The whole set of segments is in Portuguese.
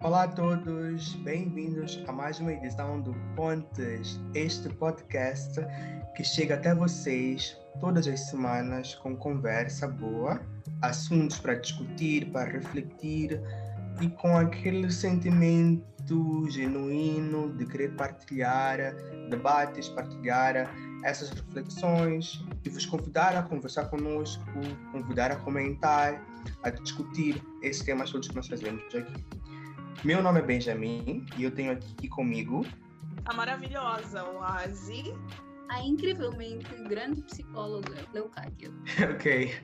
Olá a todos, bem-vindos a mais uma edição do Pontes, este podcast que chega até vocês todas as semanas com conversa boa, assuntos para discutir, para refletir e com aquele sentimento genuíno de querer partilhar debates, partilhar essas reflexões e vos convidar a conversar conosco, convidar a comentar, a discutir esses temas todos que nós trazemos aqui. Meu nome é Benjamin e eu tenho aqui comigo a maravilhosa Oasi, a incrivelmente grande psicóloga Leucádia. Ok.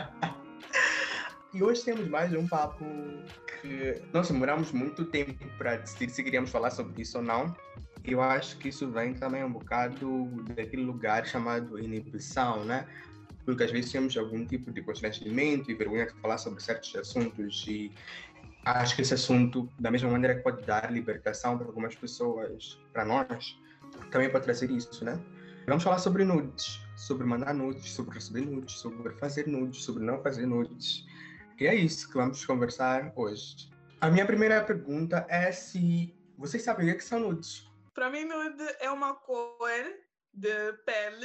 E hoje temos mais um papo que nós demoramos muito tempo para decidir se queríamos falar sobre isso ou não. Eu acho que isso vem também um bocado daquele lugar chamado inibição, né? Porque às vezes temos algum tipo de constrangimento e vergonha de falar sobre certos assuntos e acho que esse assunto, da mesma maneira que pode dar libertação para algumas pessoas, para nós, também pode trazer isso, né? Vamos falar sobre nudes, sobre mandar nudes, sobre receber nudes, sobre fazer nudes, sobre não fazer nudes. E é isso que vamos conversar hoje. A minha primeira pergunta é se vocês sabem o que são nudes. Para mim, nude é uma cor de pele.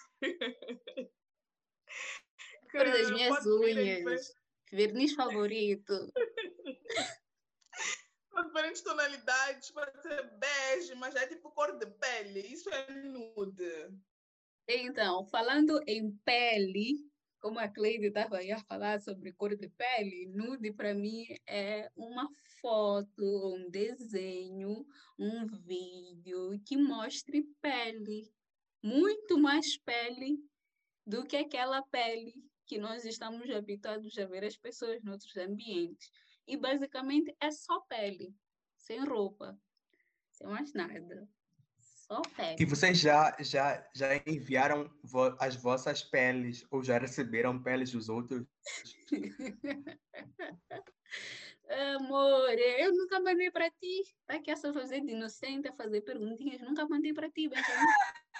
Cor das minhas unhas. Verniz favorito. Com diferentes tonalidades, pode ser bege, mas é tipo cor de pele. Isso é nude. Então, falando em pele, como a Cleide estava aí a falar sobre cor de pele, nude para mim é uma foto, um desenho, um vídeo que mostre pele. Muito mais pele do que aquela pele que nós estamos habituados a ver as pessoas em outros ambientes. E basicamente é só pele, sem roupa, sem mais nada. Só pele. E vocês já enviaram as vossas peles ou já receberam peles dos outros? Amor, eu nunca mandei para ti. Tá aqui essa fazer de inocente, a fazer perguntinhas. Nunca mandei para ti, Benjamin.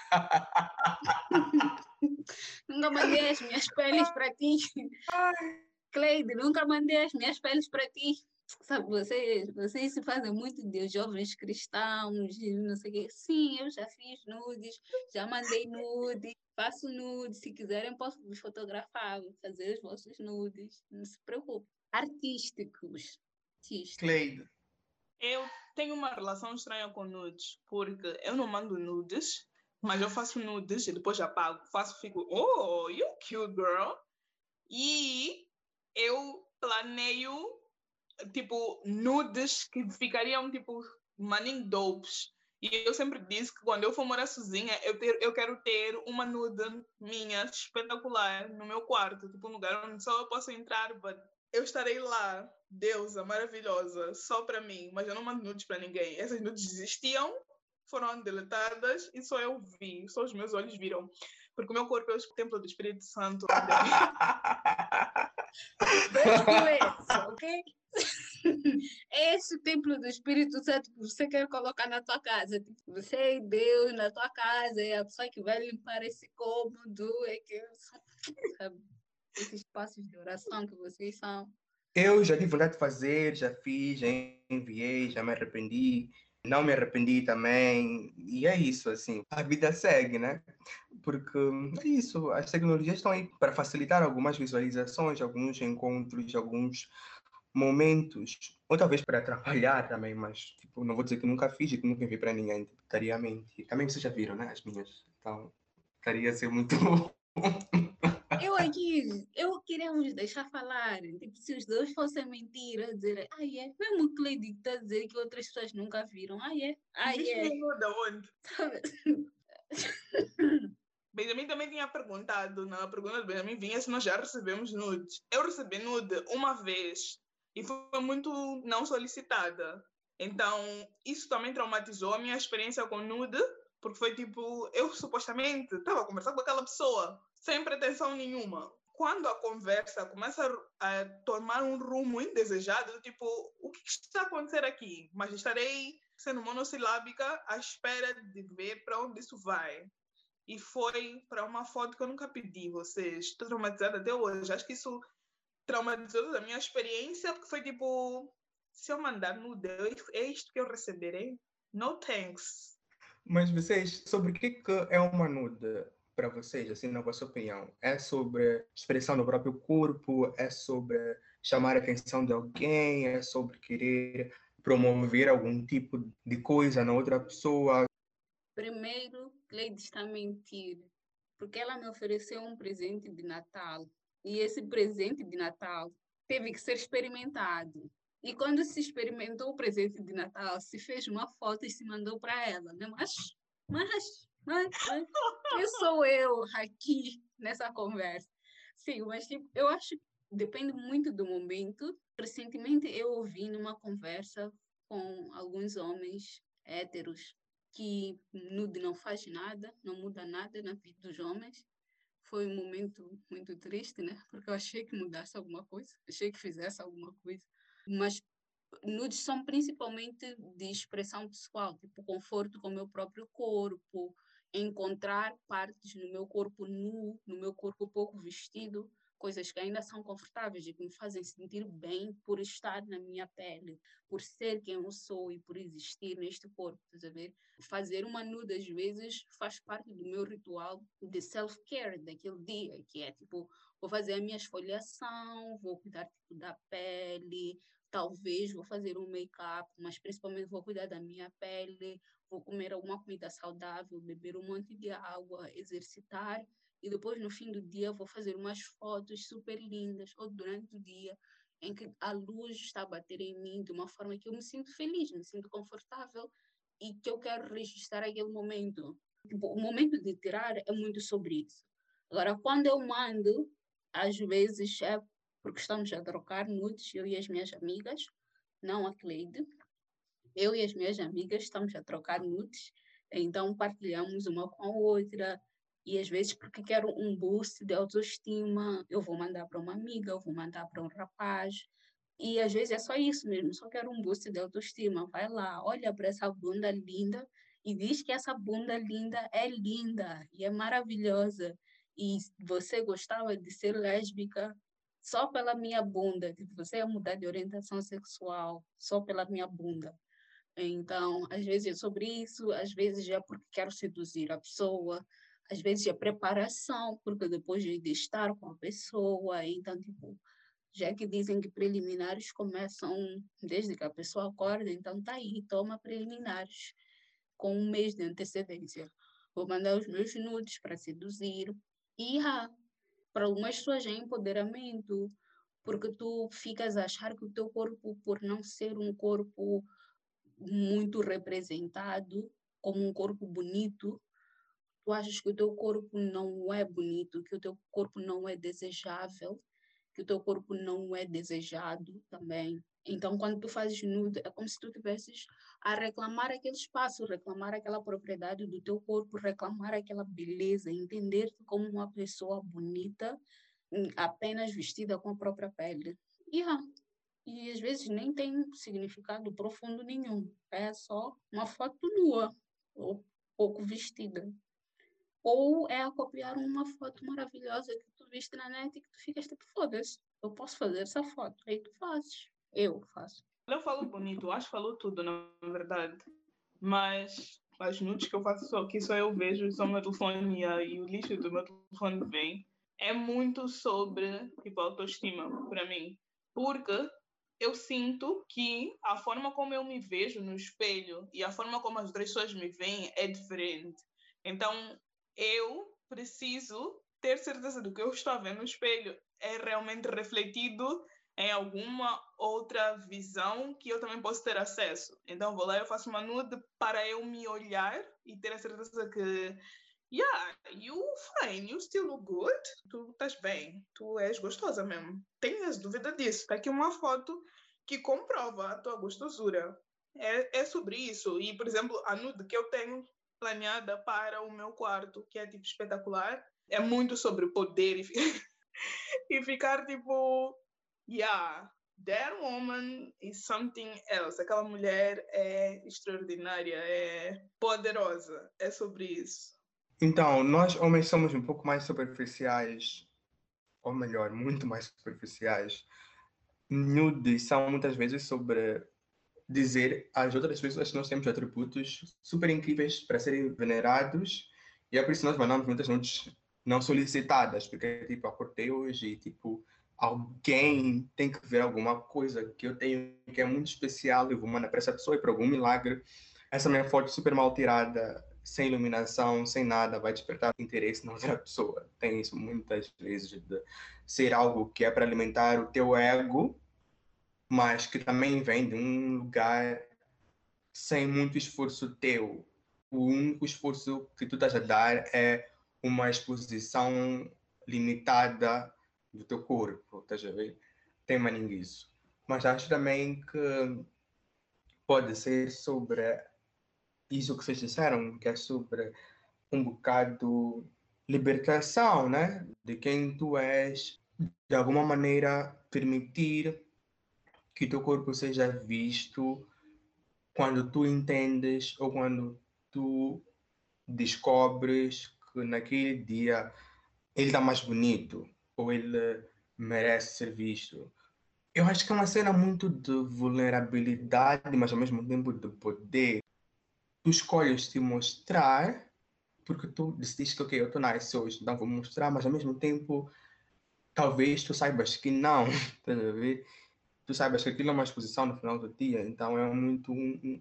Nunca mandei as minhas peles para ti. Cleide, nunca mandei as minhas peles para ti. Sabe, vocês se fazem muito de jovens cristãos, não sei o quê. Sim, eu já fiz nudes, já mandei nude, faço nudes. Se quiserem, posso vos fotografar, fazer os vossos nudes. Não se preocupe. Artísticos. Cleide. Eu tenho uma relação estranha com nudes, porque eu não mando nudes, mas eu faço nudes e depois apago. Fico, oh, you cute girl. E eu planeio, tipo, nudes que ficariam, tipo, maning dopes. E eu sempre disse que quando eu for morar sozinha, eu quero ter uma nude minha espetacular no meu quarto, tipo, um lugar onde só eu posso entrar, but eu estarei lá, deusa, maravilhosa, só para mim, mas eu não mando nudes para ninguém. Essas nudes existiam, foram deletadas e só eu vi, só os meus olhos viram. Porque o meu corpo é o templo do Espírito Santo. Ok? Esse templo do Espírito Santo que você quer colocar na tua casa. Você é Deus na tua casa, é a pessoa que vai limpar esse cômodo, sabe? Esses espaços de oração que vocês são. Eu já tive vontade de fazer, já fiz, já enviei, já me arrependi. Não me arrependi também, e é isso, assim, a vida segue, né? Porque é isso, as tecnologias estão aí para facilitar algumas visualizações, alguns encontros, alguns momentos, ou talvez para atrapalhar também, mas tipo, não vou dizer que nunca fiz e que nunca enviei para ninguém, tipo, estaria a mentir. Também vocês já viram, né, as minhas, então estaria a ser muito... Eu queria vos deixar falar. Tipo, se os dois fossem mentira, dizer, é. Mesmo o Cleide está a dizer que outras pessoas nunca viram. É. Da onde? Benjamin também tinha perguntado, na pergunta do Benjamin vinha se nós já recebemos nudes. Eu recebi nude uma vez e foi muito não solicitada. Então, isso também traumatizou a minha experiência com nude, porque foi tipo, eu supostamente estava a conversar com aquela pessoa, sem pretensão nenhuma. Quando a conversa começa a tomar um rumo indesejado, tipo, o que está a acontecer aqui? Mas estarei sendo monossilábica à espera de ver para onde isso vai. E foi para uma foto que eu nunca pedi, vocês. Estou traumatizada até hoje. Acho que isso traumatizou toda a minha experiência, porque foi tipo... se eu mandar nude, é isto que eu receberei? No thanks. Mas vocês, sobre o que é uma nude para vocês, assim, na vossa opinião? É sobre expressão do próprio corpo? É sobre chamar a atenção de alguém? É sobre querer promover algum tipo de coisa na outra pessoa? Primeiro, Cleide está a mentir, porque ela me ofereceu um presente de Natal. E esse presente de Natal teve que ser experimentado. E quando se experimentou o presente de Natal, se fez uma foto e se mandou para ela, né? Mas, quem sou eu aqui nessa conversa? Sim, mas tipo, eu acho que depende muito do momento. Recentemente eu ouvi numa conversa com alguns homens héteros que nude não faz nada, não muda nada na vida dos homens. Foi um momento muito triste, né? Porque eu achei que mudasse alguma coisa, achei que fizesse alguma coisa. Mas nudes são principalmente de expressão pessoal, tipo conforto com o meu próprio corpo, encontrar partes no meu corpo nu, no meu corpo pouco vestido, coisas que ainda são confortáveis e que me fazem sentir bem por estar na minha pele, por ser quem eu sou e por existir neste corpo, estás a ver? Fazer uma nude às vezes faz parte do meu ritual de self-care daquele dia, que é tipo, vou fazer a minha esfoliação, vou cuidar tipo, da pele, talvez vou fazer um make-up, mas principalmente vou cuidar da minha pele, vou comer alguma comida saudável, beber um monte de água, exercitar, e depois no fim do dia vou fazer umas fotos super lindas, ou durante o dia, em que a luz está a bater em mim de uma forma que eu me sinto feliz, me sinto confortável e que eu quero registrar aquele momento. Tipo, o momento de tirar é muito sobre isso. Agora, quando eu mando, às vezes é porque estamos a trocar nudes, eu e as minhas amigas, não a Cleide. Eu e as minhas amigas estamos a trocar nudes, então partilhamos uma com a outra, e às vezes porque quero um boost de autoestima, eu vou mandar para uma amiga, eu vou mandar para um rapaz, e às vezes é só isso mesmo, só quero um boost de autoestima. Vai lá, olha para essa bunda linda e diz que essa bunda linda e é maravilhosa. E você gostava de ser lésbica só pela minha bunda, tipo, você ia mudar de orientação sexual só pela minha bunda. Então, às vezes é sobre isso, às vezes é porque quero seduzir a pessoa, às vezes é preparação, porque depois de estar com a pessoa, então, tipo, já que dizem que preliminares começam desde que a pessoa acorda, então tá aí, toma preliminares com um mês de antecedência. Vou mandar os meus nudes para seduzir. E para algumas pessoas é empoderamento, porque tu ficas a achar que o teu corpo, por não ser um corpo muito representado, como um corpo bonito, tu achas que o teu corpo não é bonito, que o teu corpo não é desejável, que o teu corpo não é desejado também. Então, quando tu fazes nude, é como se tu tivesses a reclamar aquele espaço, reclamar aquela propriedade do teu corpo, reclamar aquela beleza, entender-te como uma pessoa bonita, apenas vestida com a própria pele. E às vezes nem tem significado profundo nenhum. É só uma foto nua, ou pouco vestida. Ou é a copiar uma foto maravilhosa que tu viste na net e que tu ficas tipo, foda-se, eu posso fazer essa foto. Aí tu fazes. Eu faço. Eu falo bonito, acho que falou tudo, na verdade. Mas as nudes que eu faço que só eu vejo, só o meu telefone e o lixo do meu telefone vem. É muito sobre tipo, autoestima para mim. Porque eu sinto que a forma como eu me vejo no espelho e a forma como as outras pessoas me veem é diferente. Então, eu preciso ter certeza do que eu estou a ver no espelho é realmente refletido em alguma outra visão que eu também posso ter acesso. Então, vou lá e eu faço uma nude para eu me olhar e ter a certeza que yeah, you fine, you still look good. Tu estás bem, tu és gostosa mesmo. Tenhas dúvida disso. Está aqui uma foto que comprova a tua gostosura. É sobre isso. E, por exemplo, a nude que eu tenho planeada para o meu quarto, que é tipo espetacular, é muito sobre poder e ficar tipo, yeah, that woman is something else. Aquela mulher é extraordinária, é poderosa. É sobre isso. Então, nós homens somos um pouco mais superficiais, ou melhor, muito mais superficiais, nudes são muitas vezes sobre dizer às outras pessoas que nós temos atributos super incríveis para serem venerados, e é por isso que nós mandamos muitas nudes não solicitadas, porque tipo, acordei hoje e tipo, alguém tem que ver alguma coisa que eu tenho que é muito especial, eu vou mandar para essa pessoa e por algum milagre, essa minha foto super mal tirada, sem iluminação, sem nada, vai despertar interesse na outra pessoa. Tem isso muitas vezes de ser algo que é para alimentar o teu ego, mas que também vem de um lugar sem muito esforço teu. O único esforço que tu estás a dar é uma exposição limitada do teu corpo, estás a ver? Tem maninguice. Mas acho também que pode ser sobre isso que vocês disseram, que é sobre um bocado libertação, né? De quem tu és, de alguma maneira permitir que teu corpo seja visto quando tu entendes ou quando tu descobres que naquele dia ele está mais bonito ou ele merece ser visto. Eu acho que é uma cena muito de vulnerabilidade, mas ao mesmo tempo de poder. Tu escolhes te mostrar porque tu decidiste que, ok, eu estou nice hoje, então vou mostrar, mas ao mesmo tempo, talvez tu saibas que não, tá a ver? Tu saibas que aquilo é uma exposição no final do dia, então é muito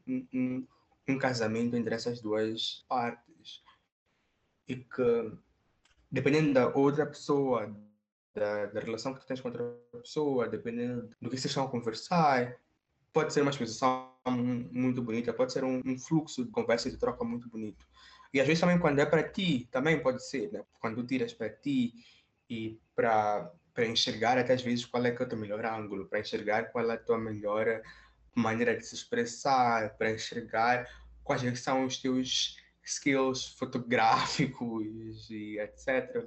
um casamento entre essas duas partes. E que, dependendo da outra pessoa, da relação que tu tens com outra pessoa, dependendo do que vocês estão a conversar, pode ser uma exposição muito bonita, pode ser um fluxo de conversa e de troca muito bonito. E às vezes também quando é para ti, também pode ser, né? Quando tu tiras para ti e para enxergar até às vezes qual é que é o teu melhor ângulo, para enxergar qual é a tua melhor maneira de se expressar, para enxergar quais é que são os teus skills fotográficos e etc.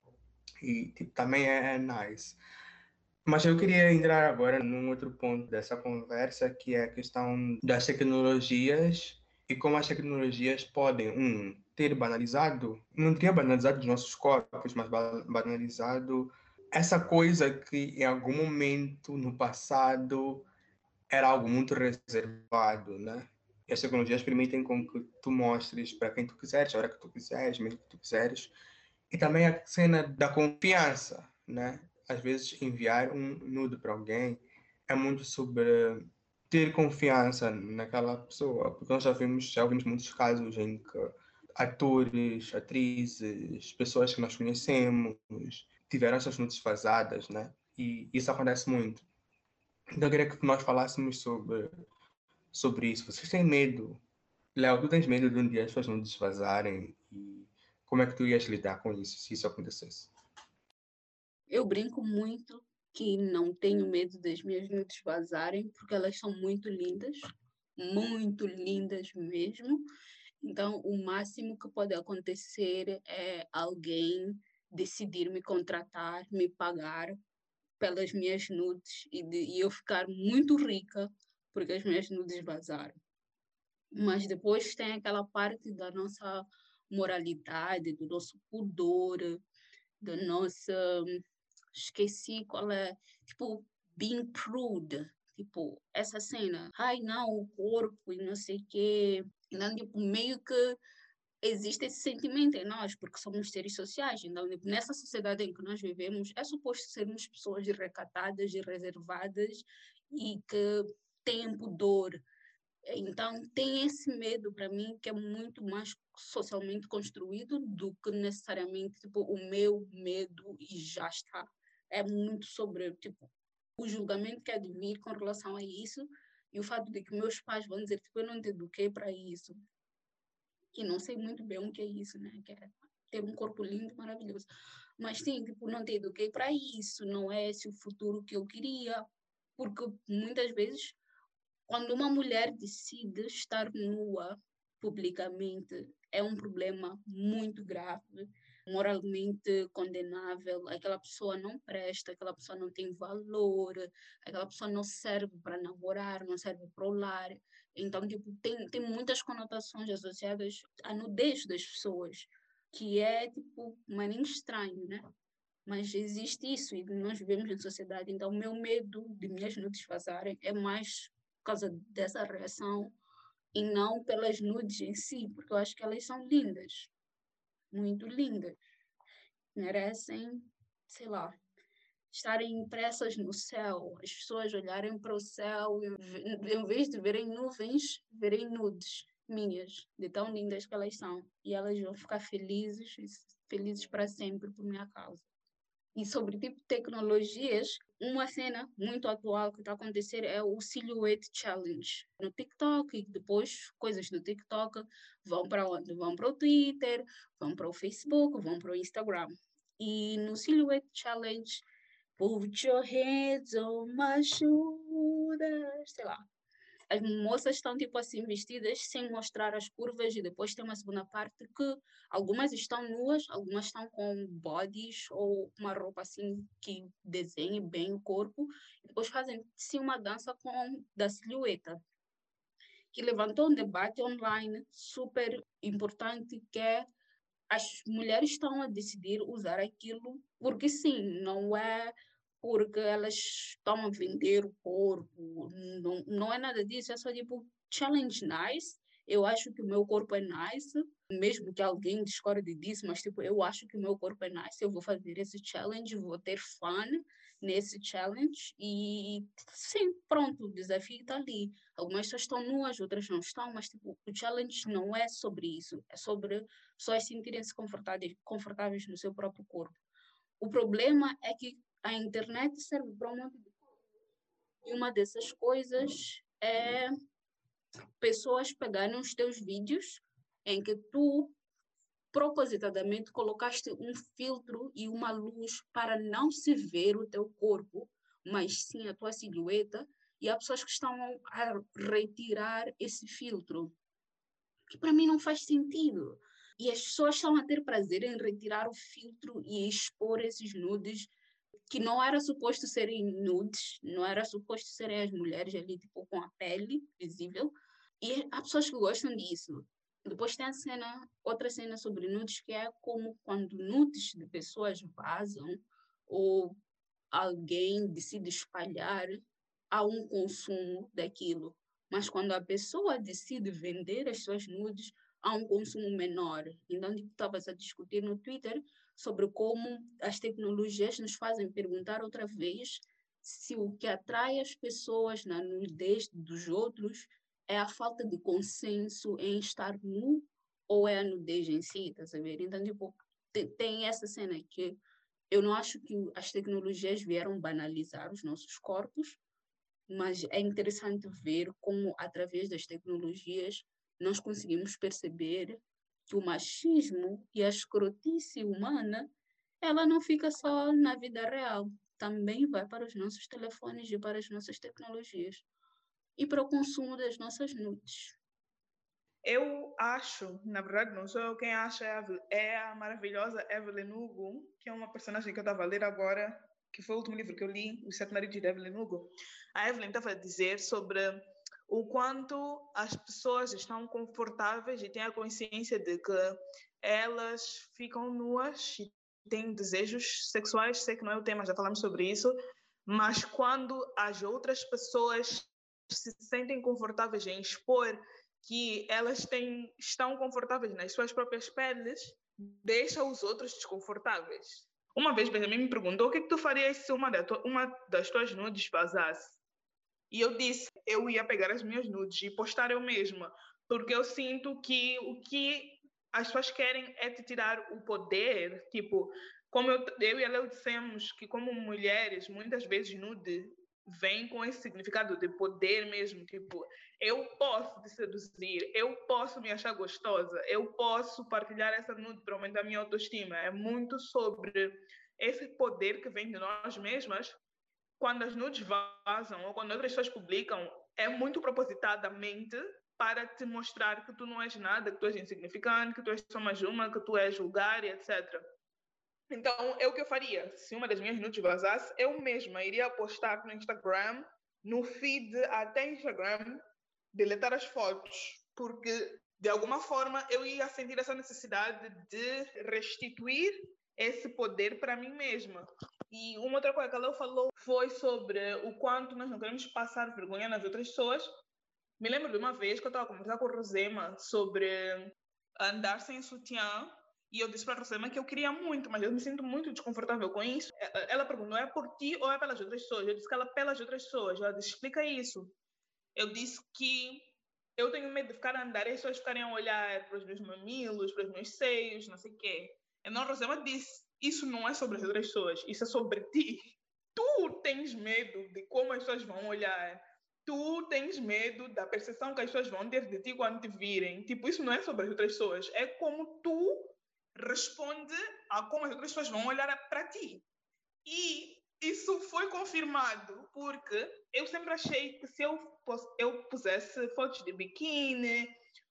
E tipo, também é nice. Mas eu queria entrar agora num outro ponto dessa conversa, que é a questão das tecnologias e como as tecnologias podem, ter banalizado, não teria banalizado os nossos corpos, mas banalizado essa coisa que em algum momento no passado era algo muito reservado, né? E as tecnologias permitem com que tu mostres para quem tu quiseres, a hora que tu quiseres, mesmo que tu quiseres. E também a cena da confiança, né? Às vezes enviar um nude para alguém é muito sobre ter confiança naquela pessoa, porque nós já ouvimos muitos casos em que atores, atrizes, pessoas que nós conhecemos tiveram essas nudes vazadas, né? E isso acontece muito. Então eu queria que nós falássemos sobre isso. Vocês têm medo? Léo, tu tens medo de um dia as suas nudes vazarem? E como é que tu ias lidar com isso, se isso acontecesse? Eu brinco muito que não tenho medo das minhas nudes vazarem, porque elas são muito lindas mesmo. Então, o máximo que pode acontecer é alguém decidir me contratar, me pagar pelas minhas nudes e eu ficar muito rica porque as minhas nudes vazaram. Mas depois tem aquela parte da nossa moralidade, do nosso pudor, da nossa... Esqueci qual é... Tipo, being prude. Tipo, essa cena. Ai, não, o corpo e não sei o quê. Então, tipo, meio que existe esse sentimento em nós, porque somos seres sociais. Então, tipo, nessa sociedade em que nós vivemos, é suposto sermos pessoas recatadas e reservadas e que têm pudor. Então, tem esse medo para mim que é muito mais socialmente construído do que necessariamente tipo, o meu medo e já está. É muito sobre tipo, o julgamento que há de vir com relação a isso e o fato de que meus pais vão dizer tipo, eu não te eduquei para isso. E não sei muito bem o que é isso, né? Que é ter um corpo lindo, maravilhoso. Mas sim, tipo, não te eduquei para isso, não é esse o futuro que eu queria. Porque muitas vezes quando uma mulher decide estar nua publicamente, é um problema muito grave, moralmente condenável. Aquela pessoa não presta, aquela pessoa não tem valor, aquela pessoa não serve para namorar, não serve para o lar. Então, tipo, tem muitas conotações associadas à nudez das pessoas, que é, tipo, maninho estranho, né? Mas existe isso e nós vivemos em sociedade. Então, o meu medo de minhas nudes vazarem é mais por causa dessa reação e não pelas nudes em si, porque eu acho que elas são lindas, muito lindas. Merecem, sei lá, estarem impressas no céu, as pessoas olharem para o céu e em vez de verem nuvens, verem nudes minhas, de tão lindas que elas são. E elas vão ficar felizes, felizes para sempre por minha causa. E sobre tipo tecnologias, uma cena muito atual que está a acontecer é o Silhouette Challenge no TikTok, e depois coisas do TikTok vão para onde? Vão para o Twitter, vão para o Facebook, vão para o Instagram. E no Silhouette Challenge, put your hands on my shoulders, sei lá. As moças estão tipo assim vestidas sem mostrar as curvas e depois tem uma segunda parte que algumas estão nuas, algumas estão com bodies ou uma roupa assim que desenhe bem o corpo e depois fazem sim uma dança da silhueta que levantou um debate online super importante que é as mulheres estão a decidir usar aquilo porque sim, não é porque elas estão a vender o corpo, não é nada disso, é só tipo challenge nice. Eu acho que o meu corpo é nice, mesmo que alguém discorde disso, mas tipo, eu acho que o meu corpo é nice, eu vou fazer esse challenge, vou ter fun nesse challenge e sim, pronto, o desafio está ali. Algumas pessoas estão nuas, outras não estão, mas tipo, o challenge não é sobre isso, é sobre pessoas sentirem-se confortáveis no seu próprio corpo. O problema é que a internet serve para um monte de coisas. E uma dessas coisas é pessoas pegarem os teus vídeos em que tu propositadamente colocaste um filtro e uma luz para não se ver o teu corpo, mas sim a tua silhueta, e há pessoas que estão a retirar esse filtro, que para mim não faz sentido. E as pessoas estão a ter prazer em retirar o filtro e expor esses nudes que não era suposto serem nudes, não era suposto serem as mulheres ali, tipo, com a pele visível. E há pessoas que gostam disso. Depois tem outra cena sobre nudes, que é como quando nudes de pessoas vazam ou alguém decide espalhar, há um consumo daquilo. Mas quando a pessoa decide vender as suas nudes, há um consumo menor. Então, estavas a discutir no Twitter sobre como as tecnologias nos fazem perguntar outra vez se o que atrai as pessoas na nudez dos outros é a falta de consenso em estar nu ou é a nudez em si, tá sabendo? Então, tipo, tem essa cena que eu não acho que as tecnologias vieram banalizar os nossos corpos, mas é interessante ver como, através das tecnologias, nós conseguimos perceber que o machismo e a escrotice humana, ela não fica só na vida real, também vai para os nossos telefones e para as nossas tecnologias e para o consumo das nossas nudes. Eu acho, na verdade não sou eu quem acha, é a maravilhosa Evelyn Hugo, que é uma personagem que eu estava a ler agora, que foi o último livro que eu li, O Sete Maridos de Evelyn Hugo. A Evelyn estava a dizer sobre o quanto as pessoas estão confortáveis e têm a consciência de que elas ficam nuas e têm desejos sexuais. Sei que não é o tema, já falamos sobre isso, mas quando as outras pessoas se sentem confortáveis em expor que elas estão confortáveis nas suas próprias peles, deixa os outros desconfortáveis. Uma vez Benjamin me perguntou o que tu farias se uma das tuas nudes vazasse. E eu disse, eu ia pegar as minhas nudes e postar eu mesma, porque eu sinto que o que as pessoas querem é te tirar o poder, tipo, como eu e a Leo dissemos que como mulheres, muitas vezes nude vem com esse significado de poder mesmo, tipo, eu posso te seduzir, eu posso me achar gostosa, eu posso partilhar essa nude para aumentar a minha autoestima. É muito sobre esse poder que vem de nós mesmas. Quando as nudes vazam ou quando outras pessoas publicam, é muito propositadamente para te mostrar que tu não és nada, que tu és insignificante, que tu és só mais uma, que tu és vulgar, etc. Então, é o que eu faria. Se uma das minhas nudes vazasse, eu mesma iria postar no Instagram, no feed até Instagram, deletar as fotos, porque de alguma forma eu ia sentir essa necessidade de restituir esse poder para mim mesma. E uma outra coisa que ela falou foi sobre o quanto nós não queremos passar vergonha nas outras pessoas. Me lembro de uma vez que eu estava a conversar com a Rosema sobre andar sem sutiã, e eu disse para a Rosema que eu queria muito, mas eu me sinto muito desconfortável com isso. Ela perguntou, é por ti ou é pelas outras pessoas? Eu disse que ela é pelas outras pessoas. Ela disse, explica isso. Eu disse que eu tenho medo de ficar a andar e as pessoas ficarem a olhar para os meus mamilos, para os meus seios, não sei o quê. Então a Rosema disse, isso não é sobre as outras pessoas, isso é sobre ti. Tu tens medo de como as pessoas vão olhar. Tu tens medo da percepção que as pessoas vão ter de ti quando te virem. Tipo, isso não é sobre as outras pessoas. É como tu responde a como as outras pessoas vão olhar para ti. E isso foi confirmado porque eu sempre achei que se eu pusesse fotos de biquíni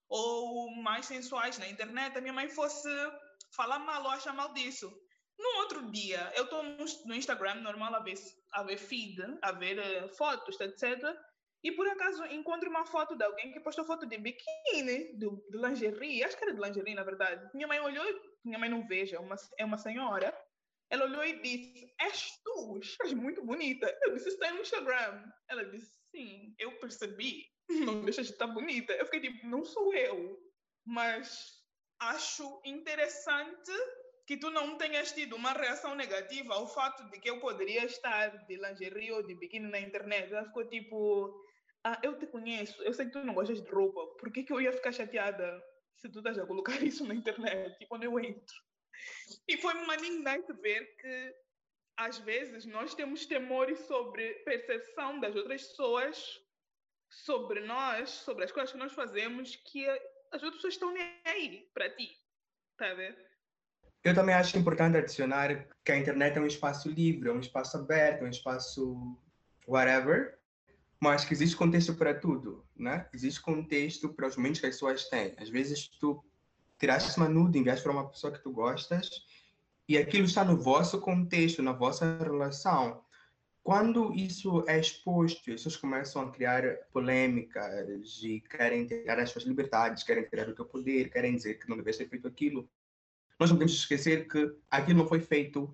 ou mais sensuais na internet, a minha mãe fosse falar mal ou achar mal disso. No outro dia, eu estou no Instagram normal a ver feed, a ver fotos, etc. E por acaso encontro uma foto de alguém que postou foto de biquíni, de lingerie, acho que era de lingerie, na verdade. Minha mãe olhou, minha mãe não veja, é uma senhora. Ela olhou e disse, és tu, estás muito bonita. Eu disse, está no Instagram. Ela disse, sim, eu percebi, não deixas de estar bonita. Eu fiquei tipo, não sou eu, mas acho interessante que tu não tenhas tido uma reação negativa ao fato de que eu poderia estar de lingerie ou de biquíni na internet. Ela ficou tipo, eu te conheço, eu sei que tu não gostas de roupa, por que eu ia ficar chateada se tu estás a colocar isso na internet, quando eu entro? E foi uma nice ver que às vezes nós temos temores sobre percepção das outras pessoas, sobre nós, sobre as coisas que nós fazemos, que as outras pessoas estão nem aí para ti, tá a ver? Eu também acho importante adicionar que a internet é um espaço livre, é um espaço aberto, é um espaço whatever, mas que existe contexto para tudo, né? Existe contexto para os momentos que as pessoas têm. Às vezes tu tiraste uma nude, enviaste para uma pessoa que tu gostas e aquilo está no vosso contexto, na vossa relação. Quando isso é exposto, as pessoas começam a criar polêmicas e querem tirar as suas liberdades, querem tirar o teu poder, querem dizer que não deves ter feito aquilo. Nós não podemos esquecer que aquilo não foi feito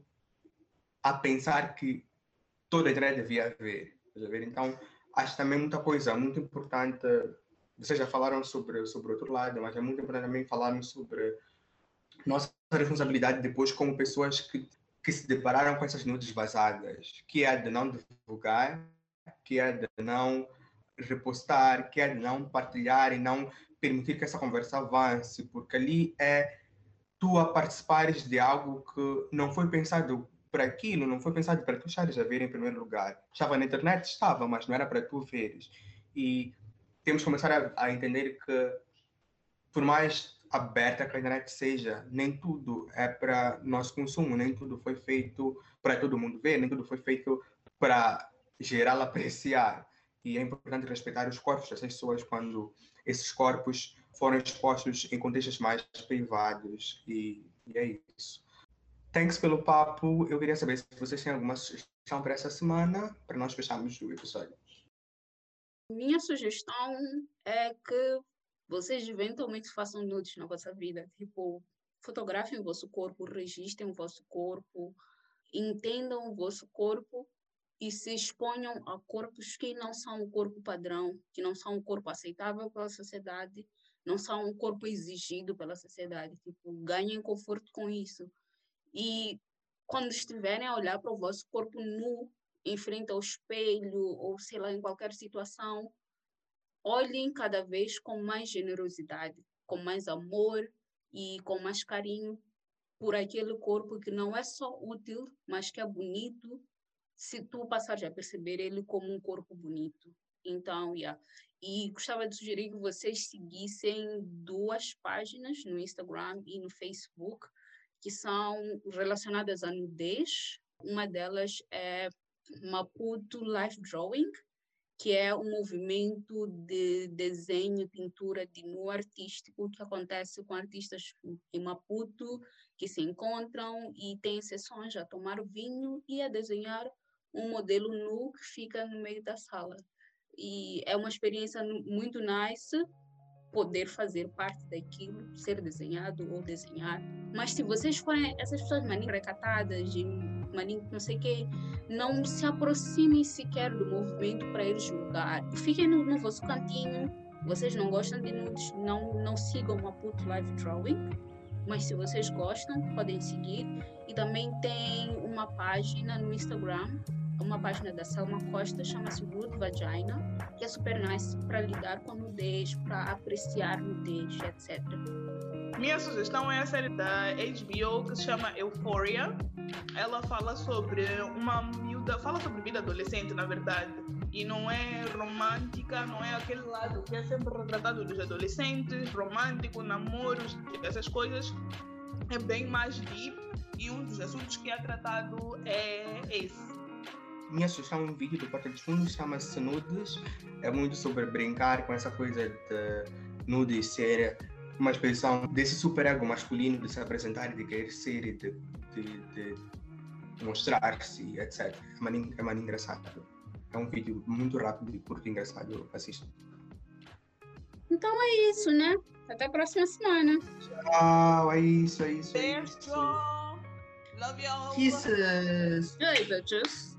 a pensar que toda a internet devia haver. Então, acho também muita coisa muito importante. Vocês já falaram sobre o outro lado, mas é muito importante também falarmos sobre nossa responsabilidade depois como pessoas que se depararam com essas nudes vazadas, que é de não divulgar, que é de não repostar, que é de não partilhar e não permitir que essa conversa avance, porque ali é tu a participares de algo que não foi pensado para aquilo, não foi pensado para tu estares a ver em primeiro lugar. Estava na internet? Estava, mas não era para tu veres. E temos que começar a entender que, por mais aberta que a internet seja, nem tudo é para nosso consumo, nem tudo foi feito para todo mundo ver, nem tudo foi feito para geral apreciar. E é importante respeitar os corpos dessas pessoas quando esses corpos foram expostos em contextos mais privados. E é isso. Thanks pelo papo. Eu queria saber se vocês têm alguma sugestão para essa semana, para nós fecharmos o episódio. Minha sugestão é que vocês eventualmente façam nudes na vossa vida. Tipo, fotografem o vosso corpo, registrem o vosso corpo, entendam o vosso corpo e se exponham a corpos que não são o corpo padrão, que não são o corpo aceitável pela sociedade, não são o corpo exigido pela sociedade. Tipo, ganhem conforto com isso. E quando estiverem a olhar para o vosso corpo nu, em frente ao espelho, ou sei lá, em qualquer situação, olhem cada vez com mais generosidade, com mais amor e com mais carinho por aquele corpo que não é só útil, mas que é bonito, se tu passares a perceber ele como um corpo bonito. Então, E gostava de sugerir que vocês seguissem 2 páginas no Instagram e no Facebook que são relacionadas à nudez. Uma delas é Maputo Life Drawing, que é um movimento de desenho e pintura de nu artístico que acontece com artistas em Maputo, que se encontram e têm sessões a tomar vinho e a desenhar um modelo nu que fica no meio da sala. E é uma experiência muito nice, poder fazer parte daquilo, ser desenhado ou desenhar. Mas se vocês forem essas pessoas maninho recatadas e maninho não sei o quê, não se aproximem sequer do movimento para ir julgar. Fiquem no vosso cantinho. Vocês não gostam de nudes, não sigam uma Put Live Drawing. Mas se vocês gostam, podem seguir. E também tem uma página no Instagram, uma página da Selma Costa, chama-se Good Vagina, que é super nice para lidar com nudez, para apreciar nudez, etc. Minha sugestão é a série da HBO que se chama Euphoria. Ela fala sobre uma miúda, fala sobre vida adolescente, na verdade. E não é romântica, não é aquele lado que é sempre retratado dos adolescentes, romântico, namoros, essas coisas. É bem mais deep e um dos assuntos que é tratado é esse. Minha sugestão é um vídeo do Porta dos Fundos, chama-se Nudes. É muito sobre brincar com essa coisa de nudes ser uma expressão desse superego masculino de se apresentar e de querer ser e de mostrar-se, etc. É muito engraçado. É um vídeo muito rápido e curto e engraçado. Assista. Então é isso, né? Até a próxima semana. Tchau, é isso. Beijo! Love you all! Kisses! Oi, bitches.